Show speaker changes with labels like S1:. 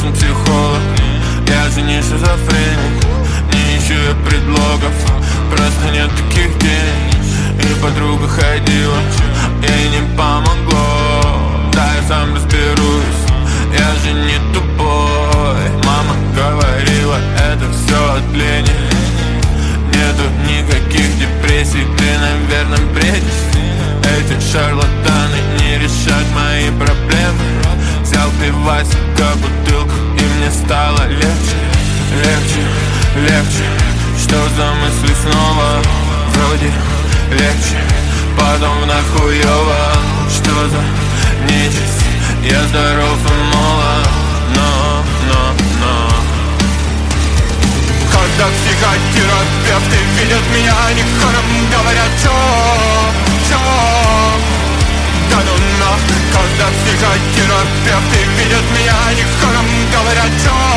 S1: нужен психолог. Я же не шизофреник, не ищу я предлогов, просто нет таких денег. И подруга ходила, ей не помогло. Да, я сам разберусь, я же не тупой. Мама говорила, это все от лени. Нету никаких депрессий, ты, наверное, бредишь. Эти шарлатаны не решат мои проблемы. Взял пивасика, бутылку, и мне стало легче. Легче, легче. Что за мысли снова? Вроде легче, потом вновь хуёво. Что за нечисть? Я здоров и молод, но когда психотерапевты видят меня, они хором говорят: чё? Да ну нах. Когда психотерапевты видят меня, они хором говорят: чё?